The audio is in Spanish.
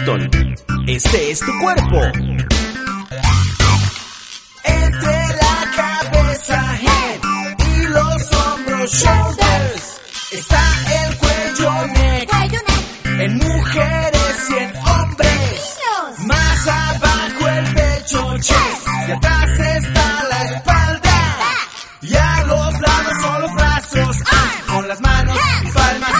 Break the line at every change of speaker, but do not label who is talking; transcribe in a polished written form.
Houston, este es tu cuerpo.
Entre la cabeza, head, y los hombros, shoulders, está el cuello, neck, en mujeres y en hombres. Más abajo el pecho, chest, y atrás está la espalda. Y a los lados son los brazos, con las manos y palmas